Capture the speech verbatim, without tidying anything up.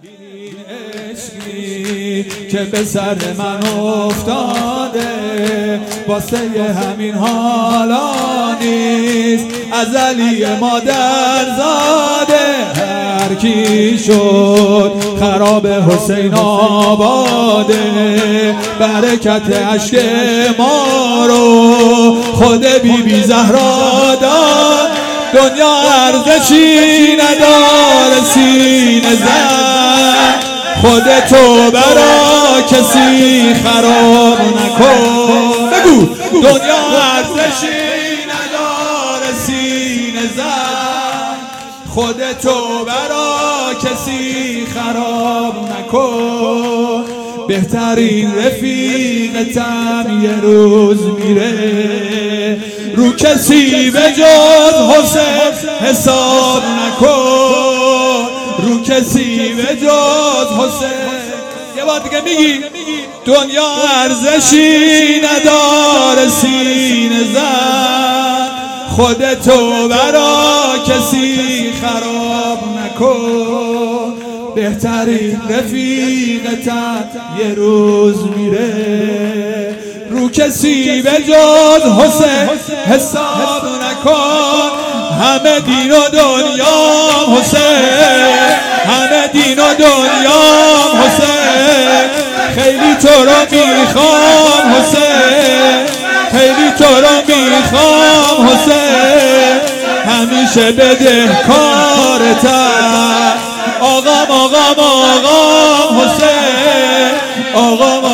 این عشقی که به سر من افتاده واسه همین حالا نیست، ازلی مادر زاده هر کی شد خراب حسین آباده، برکت عشق ما رو خود بی بی زهرا داد. دنیا ارزشی نداره سینه زن، خودتو برا کسی خراب نکن. بگو دنیا ارزشی نداره سینه زن، خودتو برا کسی خراب نکن. بهترین رفیقتم یه روز میره، رو کسی به جز حسین حساب نکن، رو کسی به جز حسین. یه بار دیگه میگی دنیا ارزشی نداره سینه زن، خودتو برا کسی خراب نکن. بهترین رفیقتم یه روز میره، رو کسی به جز حسین حساب نکن. همه دین و دنیام حسین، همه دین و دنیام حسین، خیلی تو رو میخوام حسین، خیلی تو رو میخوام حسین، همیشه بدهکارتم. آقام آقام آقام حسین، آقام